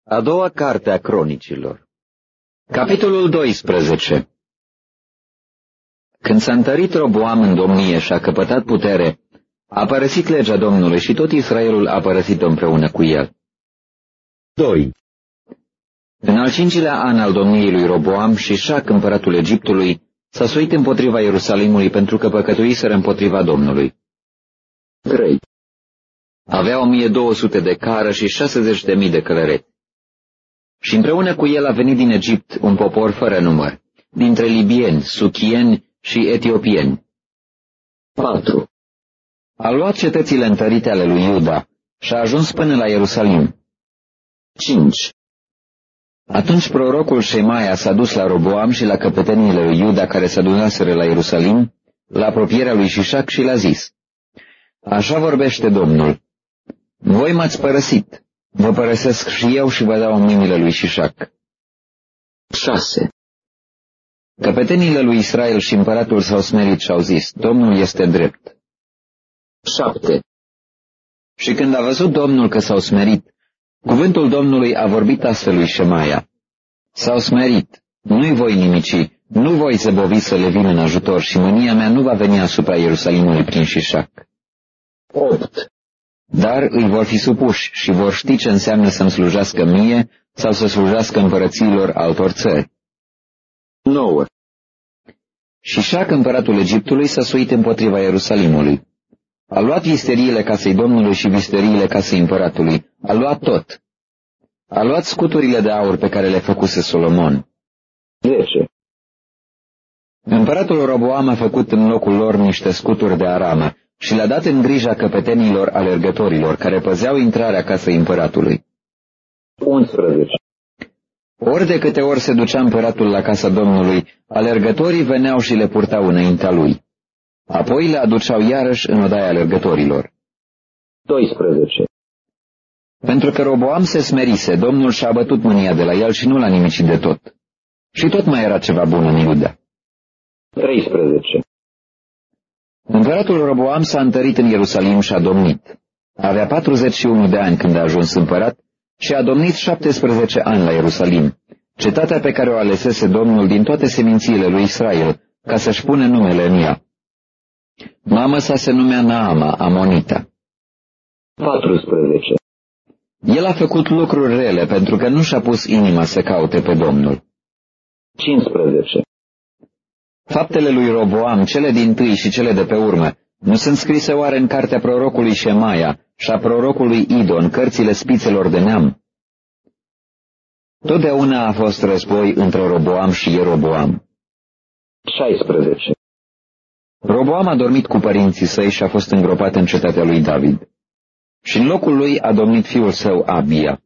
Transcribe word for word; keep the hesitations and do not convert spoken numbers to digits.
A doua carte a Cronicilor. Capitolul doisprezece. Când s-a întărit Roboam în domnie și a căpătat putere, a părăsit legea Domnului și tot Israelul a părăsit-o împreună cu el. doi. În al cincilea an al domniei lui Roboam, Șișac, împăratul Egiptului, s-a suit împotriva Ierusalimului pentru că păcătuiseră împotriva Domnului. trei. Avea o mie două sute de cară și șaizeci de mii de călăreți. Și împreună cu el a venit din Egipt un popor fără număr, dintre libieni, suchieni și etiopieni. patru. A luat cetățile întărite ale lui Iuda și a ajuns până la Ierusalim. cinci. Atunci prorocul Șemaia s-a dus la Roboam și la căpeteniile lui Iuda care se adunaseră la Ierusalim, la apropierea lui Șișac, și le-a zis: Așa vorbește Domnul: Voi m-ați părăsit, vă părăsesc și eu și vă dau în mâinile lui Șișac. șase. Căpeteniile lui Israel și împăratul s-au smerit și au zis: Domnul este drept. șapte. Și când a văzut Domnul că s-au smerit, cuvântul Domnului a vorbit astfel lui Șemaia: S-au smerit, nu-i voi nimici, nu voi zăbovi să le vin în ajutor și mânia mea nu va veni asupra Ierusalimului prin Șișac. opt. Dar îi vor fi supuși și vor ști ce înseamnă să-mi slujească mie sau să slujească împărățiilor altor țări. nouă. Șișac, împăratul Egiptului, s-a suit împotriva Ierusalimului. A luat visteriile casei Domnului și visteriile casei împăratului. A luat tot. A luat scuturile de aur pe care le făcuse Solomon. zece. Împăratul Roboam a făcut în locul lor niște scuturi de aramă și le-a dat în grija căpetenilor alergătorilor care păzeau intrarea casei împăratului. unsprezece. Ori de câte ori se ducea împăratul la casa Domnului, alergătorii veneau și le purtau înaintea lui. Apoi le aduceau iarăși în odaia alergătorilor. doisprezece. Pentru că Roboam se smerise, Domnul și-a bătut mânia de la el și nu l-a nimicit de tot. Și tot mai era ceva bun în Iuda. treisprezece. Împăratul Roboam s-a întărit în Ierusalim și a domnit. Avea patruzeci și unu de ani când a ajuns împărat și a domnit șaptesprezece ani la Ierusalim, cetatea pe care o alesese Domnul din toate semințiile lui Israel, ca să-și pune numele în ea. Mama sa se numea Naama, Amonita. paisprezece. El a făcut lucruri rele pentru că nu și-a pus inima să caute pe Domnul. cincisprezece. Faptele lui Roboam, cele dintâi și cele de pe urmă, nu sunt scrise oare în cartea prorocului Șemaia și a prorocului Ido, în cărțile spițelor de neam? Totdeauna a fost război între Roboam și Ieroboam. șaisprezece. Roboam a dormit cu părinții săi și a fost îngropat în cetatea lui David. Și în locul lui a domnit fiul său Abia.